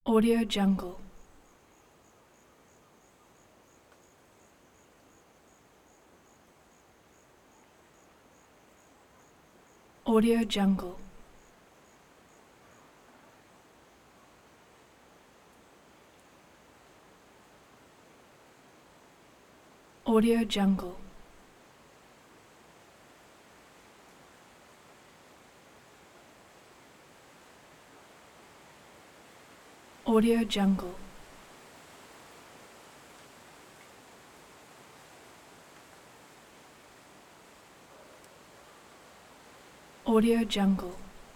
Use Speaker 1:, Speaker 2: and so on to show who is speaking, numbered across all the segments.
Speaker 1: Audio Jungle. Audio Jungle. Audio Jungle. Audio Jungle. Audio Jungle.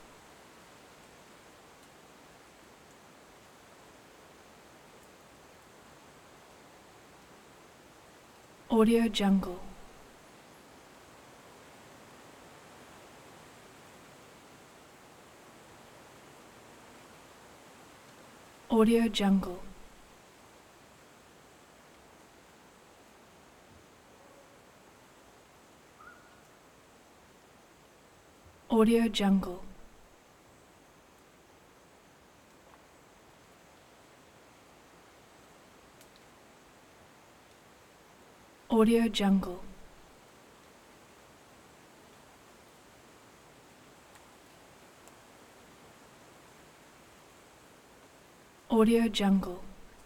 Speaker 1: Audio Jungle. Audio Jungle. Audio Jungle. Audio Jungle. Audio Jungle.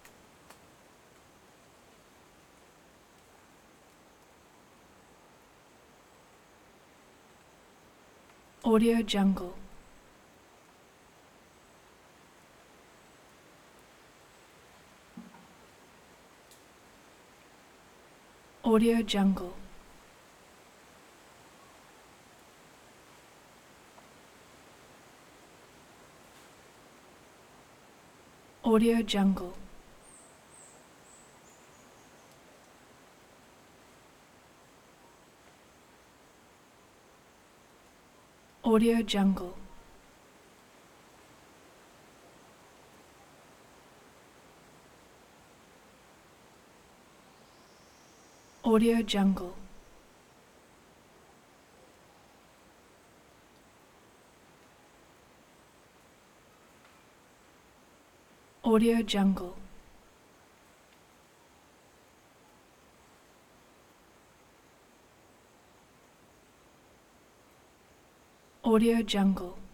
Speaker 1: Audio Jungle. Audio Jungle. Audio Jungle. Audio Jungle. Audio Jungle. Audio Jungle. Audio Jungle.